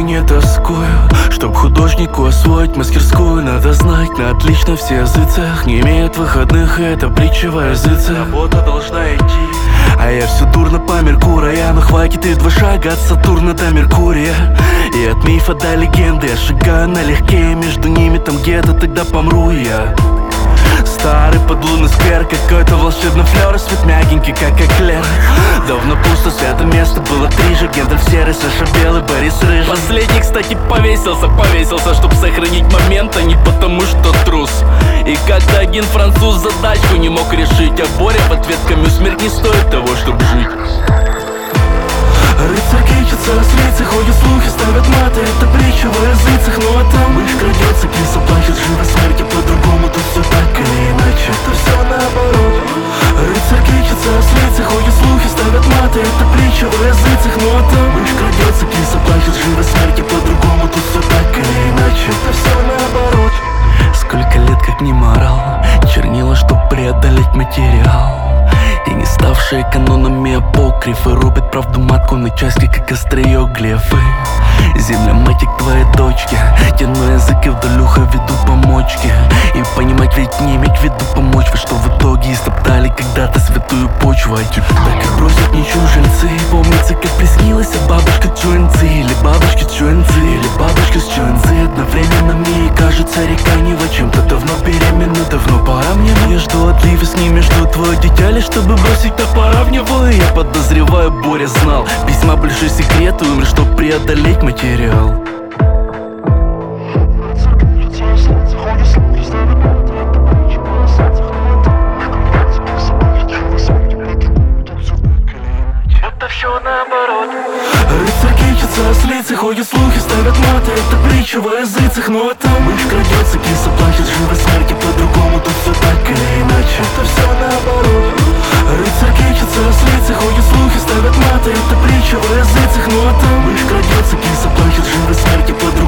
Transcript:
не тоскую. Чтоб художнику освоить мастерскую, надо знать на отлично все языцах. Не имеют выходных, и это притча во языцах. Работа должна идти. А я все дурно по Меркурию. Но хватит и 2 шага от Сатурна до Меркурия. И от мифа до легенды я шагаю налегке. Между ними там где-то тогда помру я. Старый подлунный сквер, какой-то волшебный флёр, свет мягенький, как эклер. Давно пусто, свято место было 3 же. Гендальф серый, Саша белый, Борис рыжий. Последний, кстати, повесился, чтоб сохранить момент, а не потому что трус. И когда один француз задачку не мог решить, а Боря в ответ: Камю, смерть не стоит того, чтоб жить. Рыцарь кичится, ослицы, ходят слухи, ставят маты. Это притча во языцах, ну а там мышь крадется, киса плачет, живо смерти по-другому. Тут все так или иначе, это все наоборот. Рыцарь кичится, ослицы, ходят слухи, ставят маты. Это притча во языцах, ну а там мышь крадется, киса плачет, живо смерти по-другому. Тут все так или иначе, это все наоборот. Сколько лет как не морал, чернила, чтоб преодолеть материал. И не ставшие канонами апокрифы рубят правду матку на части, как острие глефы. Земля матик твоей дочки, тяну язык и вдоль уха веду помочки. И понимать ведь не иметь в виду помочь. Вы что в итоге истоптали когда-то святую почву. А теперь так и бросят не чужельцы. Помнится, как приснилась бабушка Чуэнци. Или бабушки Чуэнци, или бабушка с Чуэнци. Одновременно мне и кажется река Нива чем-то давно беременна, давно пора мне. Но я жду отливы, с ними жду твое дитя, лишь чтобы бросить топора в него. И я подозреваю, Боря знал письма большой секрет, и умер, чтоб преодолеть материал. Это все наоборот. Рыцарь кичится, ослицы, ходят слухи, ставят маты. Это притча во языцах, ну а там мышь крадется, киса плачет, живо смерти по-другому. Тут все так или иначе, это все наоборот. Рыцарь кичится, ослицы, ходят слухи, ставят маты. Это притча во языцах, ну а там мышь крадется, киса плачет, живо смерти по-другому.